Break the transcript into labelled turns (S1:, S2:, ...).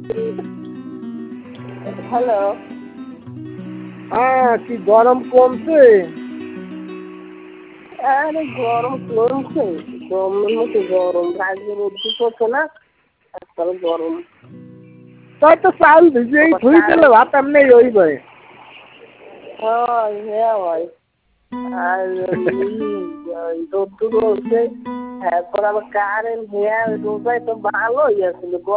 S1: Hello.
S2: হ্যাঁ, কি গরম কমছে?
S1: আরে গরম কমছে, গরমের মতো গরম, আজকে রোদ্দুর পড়ছে না, আজকাল গরম।
S2: তাই তো চাল ভিজিয়েই ধুই দিলে ভাত এমনি রইবে।
S1: হয়, হ্যাঁ হয়। আর রোদ্দুর উঠছে, তারপর আবার কারেন্ট হ্যাঁ রোজায় তো ভালোই আসলে।